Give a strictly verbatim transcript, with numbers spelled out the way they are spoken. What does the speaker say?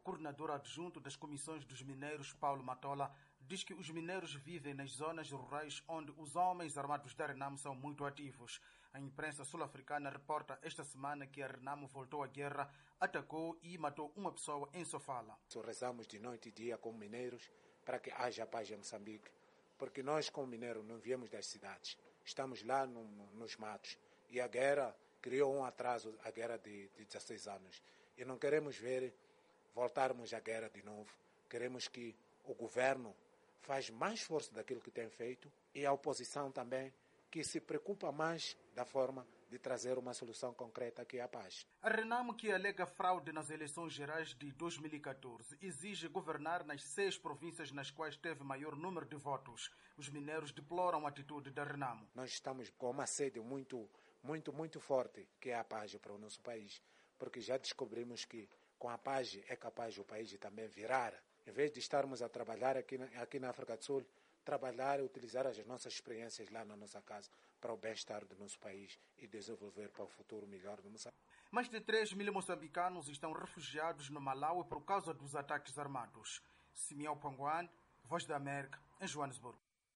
coordenador adjunto das comissões dos mineiros, Paulo Matola, diz que os mineiros vivem nas zonas rurais onde os homens armados da Renamo são muito ativos. A imprensa sul-africana reporta esta semana que a Renamo voltou à guerra, atacou e matou uma pessoa em Sofala. Rezamos de noite e dia como mineiros para que haja paz em Moçambique, porque nós como mineiros não viemos das cidades, estamos lá no, no, nos matos e a guerra criou um atraso, a guerra de, de dezesseis anos. E não queremos ver voltarmos à guerra de novo. Queremos que o governo faça mais força daquilo que tem feito e a oposição também, que se preocupa mais da forma de trazer uma solução concreta que é a paz. A Renamo, que alega fraude nas eleições gerais de dois mil e catorze, exige governar nas seis províncias nas quais teve maior número de votos. Os mineiros deploram a atitude da Renamo. Nós estamos com uma sede muito, muito, muito forte, que é a paz para o nosso país, porque já descobrimos que com a paz é capaz o país também virar. Em vez de estarmos a trabalhar aqui na, aqui na África do Sul, trabalhar e utilizar as nossas experiências lá na nossa casa para o bem-estar do nosso país e desenvolver para o futuro melhor do Moçambique. Mais de três mil moçambicanos estão refugiados no Malawi por causa dos ataques armados. Simeão Panguan, Voz da América, em Joanesburgo.